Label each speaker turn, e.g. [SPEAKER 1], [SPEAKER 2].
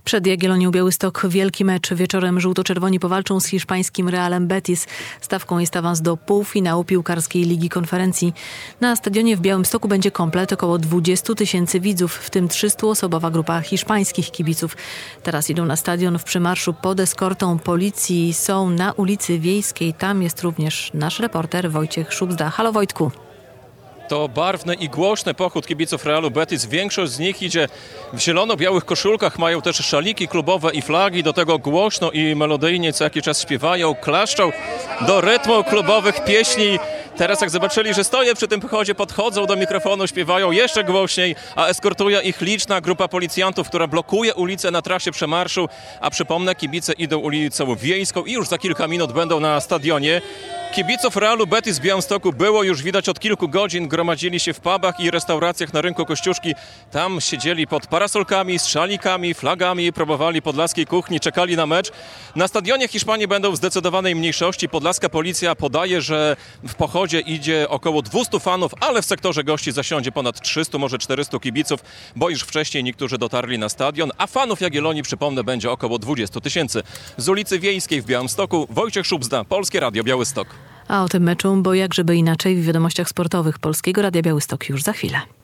[SPEAKER 1] Przed Jagiellonią Białystok wielki mecz. Wieczorem żółto-czerwoni powalczą z hiszpańskim Realem Betis. Stawką jest awans do półfinału piłkarskiej Ligi Konferencji. Na stadionie w Białymstoku będzie komplet, około 20 000 widzów, w tym 300-osobowa grupa hiszpańskich kibiców. Teraz idą na stadion w przymarszu pod eskortą policji. Są na ulicy Wiejskiej. Tam jest również nasz reporter Wojciech Szubzda. Halo Wojtku.
[SPEAKER 2] To barwny i głośny pochód kibiców Realu Betis. Większość z nich idzie w zielono-białych koszulkach, mają też szaliki klubowe i flagi. Do tego głośno i melodyjnie co jakiś czas śpiewają, klaszczą do rytmu klubowych pieśni. Teraz jak zobaczyli, że stoję przy tym pochodzie, podchodzą do mikrofonu, śpiewają jeszcze głośniej, a eskortuje ich liczna grupa policjantów, która blokuje ulicę na trasie przemarszu. A przypomnę, kibice idą ulicą Wiejską i już za kilka minut będą na stadionie. Kibiców Realu Betis w Białymstoku było już widać od kilku godzin. Gromadzili się w pubach i restauracjach na rynku Kościuszki. Tam siedzieli pod parasolkami, z szalikami, flagami, próbowali podlaskiej kuchni, czekali na mecz. Na stadionie Hiszpanii będą w zdecydowanej mniejszości. Podlaska policja podaje, że w pochodzie idzie około 200 fanów, ale w sektorze gości zasiądzie ponad 300, może 400 kibiców, bo już wcześniej niektórzy dotarli na stadion, a fanów Jagiellonii, przypomnę, będzie około 20 000. Z ulicy Wiejskiej w Białymstoku Wojciech Szubzda, Polskie Radio Białystok.
[SPEAKER 1] A o tym meczu, bo jakżeby inaczej, w wiadomościach sportowych Polskiego Radia Białystok już za chwilę.